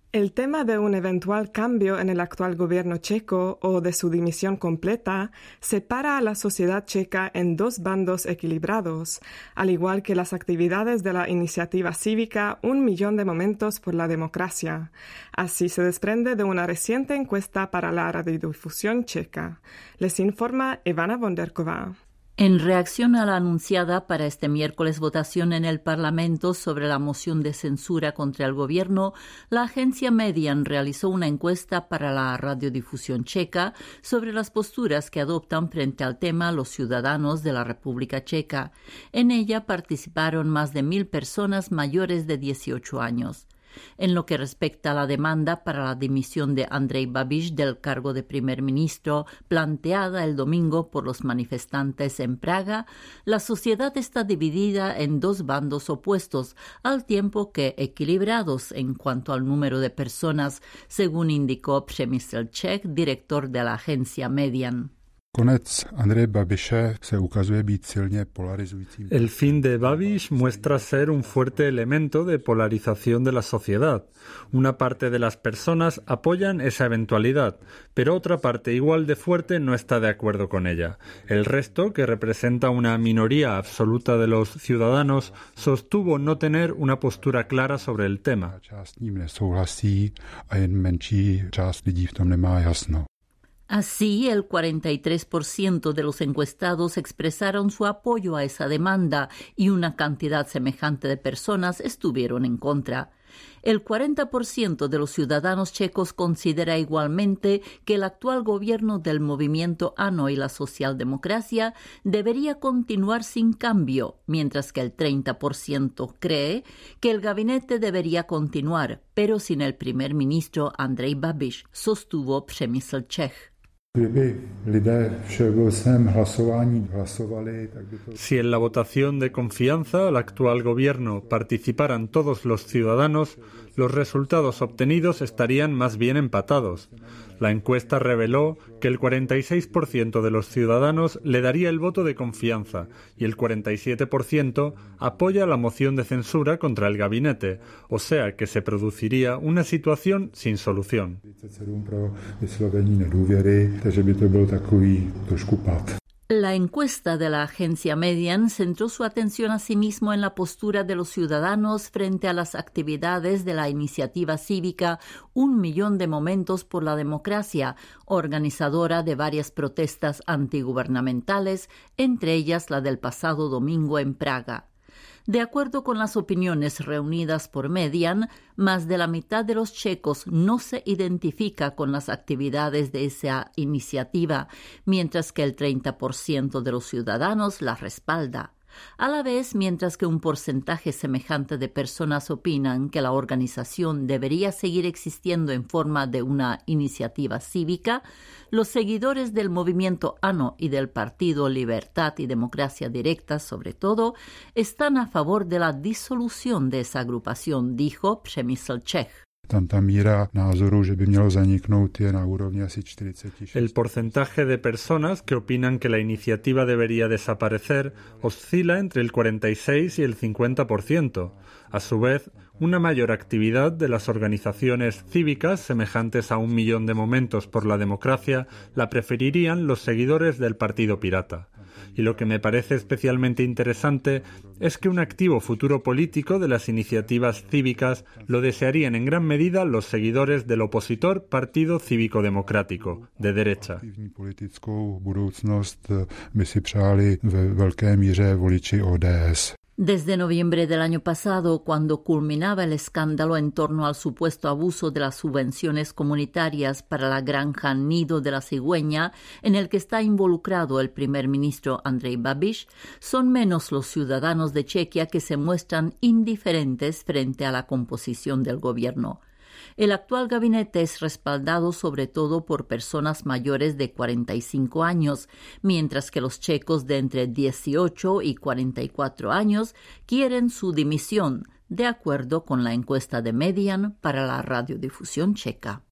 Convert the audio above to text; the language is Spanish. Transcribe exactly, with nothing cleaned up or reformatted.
El tema de un eventual cambio en el actual gobierno checo o de su dimisión completa separa a la sociedad checa en dos bandos equilibrados, al igual que las actividades de la iniciativa cívica Un Millón de Momentos por la Democracia. Así se desprende de una reciente encuesta para la radiodifusión checa. Les informa Ivana Bonderková. En reacción a la anunciada para este miércoles votación en el Parlamento sobre la moción de censura contra el gobierno, la agencia Median realizó una encuesta para la radiodifusión checa sobre las posturas que adoptan frente al tema los ciudadanos de la República Checa. En ella participaron más de mil personas mayores de dieciocho años. En lo que respecta a la demanda para la dimisión de Andrej Babiš del cargo de primer ministro planteada el domingo por los manifestantes en Praga, la sociedad está dividida en dos bandos opuestos, al tiempo que equilibrados en cuanto al número de personas, según indicó Přemysl Čech, director de la agencia Median. El fin de Babiš muestra ser un fuerte elemento de polarización de la sociedad. Una parte de las personas apoyan esa eventualidad, pero otra parte igual de fuerte no está de acuerdo con ella. El resto, que representa una minoría absoluta de los ciudadanos, sostuvo no tener una postura clara sobre el tema. Así, el cuarenta y tres por ciento de los encuestados expresaron su apoyo a esa demanda y una cantidad semejante de personas estuvieron en contra. El cuarenta por ciento de los ciudadanos checos considera igualmente que el actual gobierno del movimiento ANO y la socialdemocracia debería continuar sin cambio, mientras que el treinta por ciento cree que el gabinete debería continuar, pero sin el primer ministro Andrej Babiš, sostuvo Přemysl Čech. Si en la votación de confianza al actual gobierno participaran todos los ciudadanos, los resultados obtenidos estarían más bien empatados. La encuesta reveló que el cuarenta y seis por ciento de los ciudadanos le daría el voto de confianza y el cuarenta y siete por ciento apoya la moción de censura contra el gabinete, o sea que se produciría una situación sin solución. La encuesta de la agencia Median centró su atención asimismo en la postura de los ciudadanos frente a las actividades de la iniciativa cívica Un Millón de Momentos por la Democracia, organizadora de varias protestas antigubernamentales, entre ellas la del pasado domingo en Praga. De acuerdo con las opiniones reunidas por Median, más de la mitad de los checos no se identifica con las actividades de esa iniciativa, mientras que el treinta por ciento de los ciudadanos la respalda. A la vez, mientras que un porcentaje semejante de personas opinan que la organización debería seguir existiendo en forma de una iniciativa cívica, los seguidores del movimiento ANO y del Partido Libertad y Democracia Directa, sobre todo, están a favor de la disolución de esa agrupación, dijo Přemysl Čech. El porcentaje de personas que opinan que la iniciativa debería desaparecer oscila entre el cuarenta y seis y el cincuenta por ciento. A su vez, una mayor actividad de las organizaciones cívicas semejantes a Un Millón de Momentos por la Democracia la preferirían los seguidores del Partido Pirata. Y lo que me parece especialmente interesante es que un activo futuro político de las iniciativas cívicas lo desearían en gran medida los seguidores del opositor Partido Cívico Democrático, de derecha. Desde noviembre del año pasado, cuando culminaba el escándalo en torno al supuesto abuso de las subvenciones comunitarias para la granja Nido de la Cigüeña, en el que está involucrado el primer ministro Andrej Babiš, son menos los ciudadanos de Chequia que se muestran indiferentes frente a la composición del gobierno. El actual gabinete es respaldado sobre todo por personas mayores de cuarenta y cinco años, mientras que los checos de entre dieciocho y cuarenta y cuatro años quieren su dimisión, de acuerdo con la encuesta de Median para la radiodifusión checa.